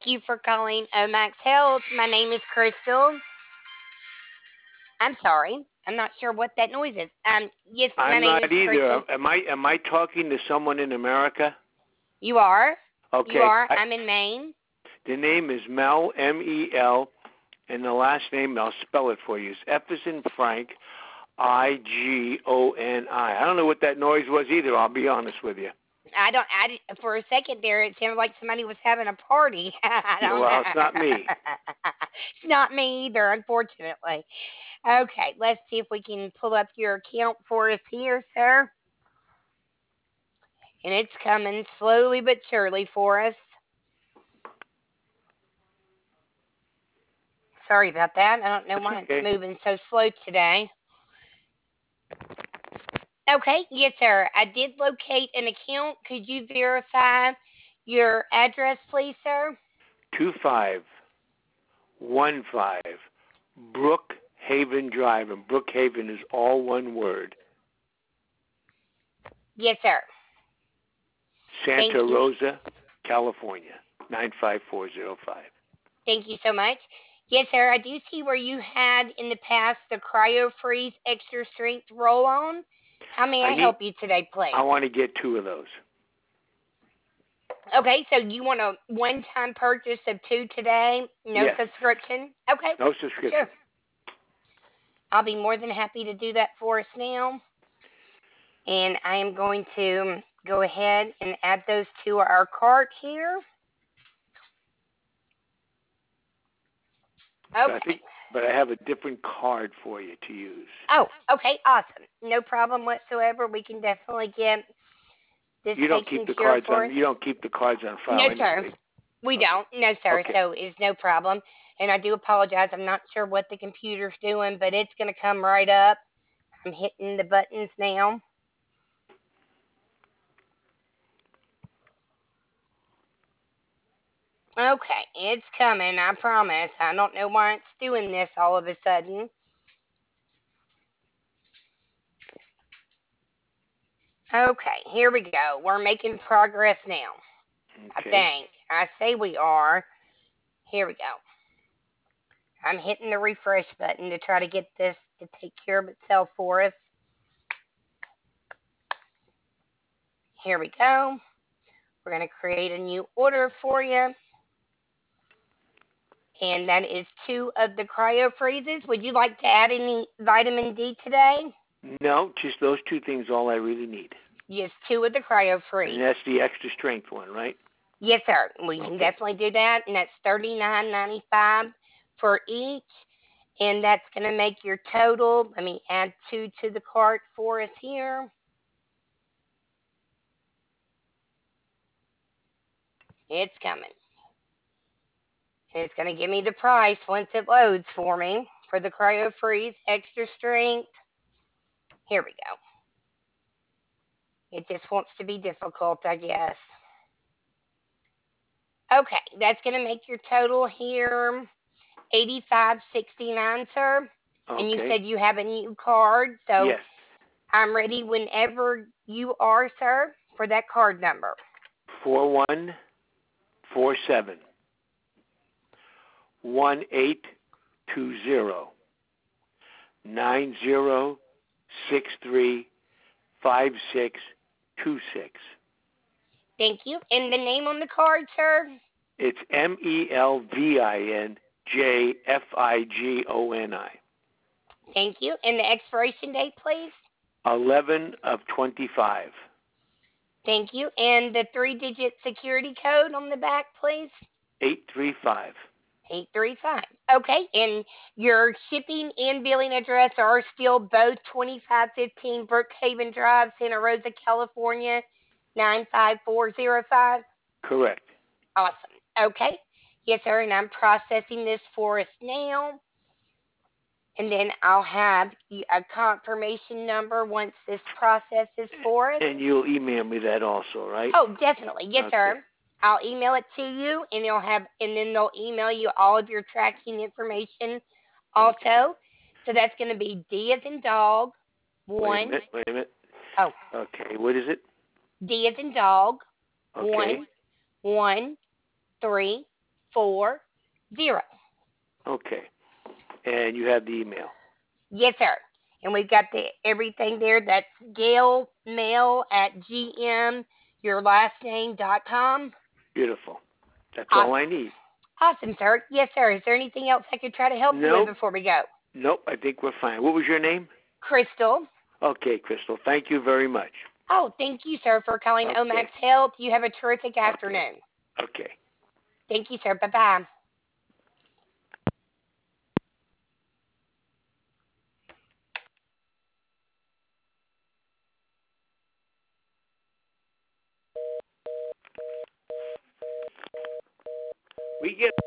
you for calling Omax Health. My name is Crystal. I'm sorry. I'm not sure what that noise is. Yes, my I'm name not is either. Crystal. Am I talking to someone in America? You are? You Okay. are? I'm in Maine. The name is Mel, Mel, and the last name, I'll spell it for you. It's F as in Frank, Igoni. I don't know what that noise was either, I'll be honest with you. I don't. For a second there, it sounded like somebody was having a party. I Yeah, don't well, know. it's not me. It's not me either, unfortunately. Okay, let's see if we can pull up your account for us here, sir. And it's coming slowly but surely for us. Sorry about that. I don't know That's why it's okay. moving so slow today. Okay, yes, sir. I did locate an account. Could you verify your address, please, sir? 2515 Brookhaven Drive, and Brookhaven is all one word. Yes, sir. Thank Santa you. Rosa, California, 95405. Thank you so much. Yes, sir. I do see where you had in the past the Cryo Freeze Extra Strength Roll On. How may I I need help you today, I please? want to get two of those. Okay, so you want a one time purchase of two today? No Yes. subscription? Okay, No sure. subscription. I'll be more than happy to do that for us now. And I am going to go ahead and add those to our cart here. But I Okay. think but I have a different card for you to use. Oh, okay, awesome. No problem whatsoever. We can definitely get this You don't keep taken the care of cards for on us. you don't keep the cards on No, file sir. anyway. We Okay. don't. No, sir. Okay. So it's no problem. And I do apologize. I'm not sure what the computer's doing, but it's going to come right up. I'm hitting the buttons now. Okay, it's coming. I promise. I don't know why it's doing this all of a sudden. Okay, here we go. We're making progress now. I Okay. think. I say we are. Here we go. I'm hitting the refresh button to try to get this to take care of itself for us. Here we go. We're going to create a new order for you. And that is two of the cryo freezes. Would you like to add any vitamin D today? No, just those two things all I really need. Yes, two of the cryo And freeze. that's the extra strength one, right? Yes, sir. We can Okay. definitely do that, and that's $39.95 for each. And that's going to make your total. Let me add two to the cart for us here. It's coming. And it's going to give me the price once it loads for me for the cryo freeze extra strength. Here we go. It just wants to be difficult, I guess. Okay, that's going to make your total here 85.69, sir. And you Okay. said you have a new card, so Yes. I'm ready whenever you are, sir, for that card number. 4140-9063-5626. Thank you. And the name on the card, sir? It's Melvinjfigoni. Thank you. And the expiration date, please? 11 of 25. Thank you. And the three-digit security code on the back, please? 835. 835. Okay. And your shipping and billing address are still both 2515 Brookhaven Drive, Santa Rosa, California, 95405? Correct. Awesome. Okay. Yes, sir. And I'm processing this for us now. And then I'll have a confirmation number once this processes for us. And you'll email me that also, right? Oh, definitely. Yes, Okay. sir. I'll email it to you, and then they'll email you all of your tracking information, Okay. also. So that's going to be D as in dog, Wait a one. minute. Wait a minute. Oh, Okay. What is it? D as in dog, Okay. one, one, three, Okay. And you have the email. Yes, sir. And we've got everything there. That's Gail Mail at gmyourlastname.com. Beautiful. That's all I Awesome. need. Awesome, sir. Yes, sir. Is there anything else I could try to help you with Nope. before we go? Nope. I think we're fine. What was your name? Crystal. Okay, Crystal. Thank you very much. Oh, thank you, sir, for calling Okay. Omax Health. You have a terrific Okay. afternoon. Okay. Thank you, sir. Bye-bye. We get